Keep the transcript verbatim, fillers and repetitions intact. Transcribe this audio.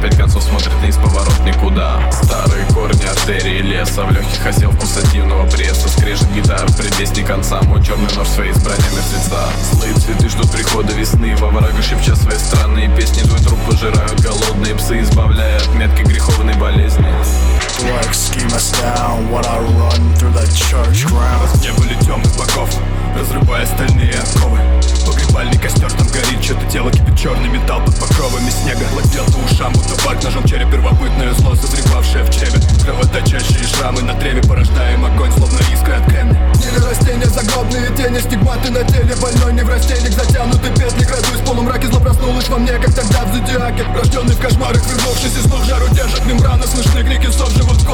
пять концов смотрит вниз, поворот никуда. Старые корни артерии леса, в легких осел вкус активного пресса. Скрежет гитар, предвестник конца, мой черный нож своей избрания мертвеца. Злые цветы ждут прихода весны, во врага шепча свои странные песни. Твой труп пожирают голодные псы, избавляя от метки греховной болезни. Like ski mask down when I run through the church grounds. Не были темных боков, разрывая стальные оковы. Погребальный костер там горит, что-то тело кипит, черный металл под покровами снега. Гладел по ушам, будто бак ножом череп, первобытное зло, созревавшее в чреве. Кровоточащие шрамы на древе, порождаем огонь, словно искры от кремня. Или растения, загробные тени, стигматы на теле, больной неврастенник, затянутый петли. Крадусь в полумраке, зло проснулось во мне, как тогда в зодиаке. Рожденный в кошмарах, вернувшись из снов, жару держат мембраны, слышны крики сов, живут в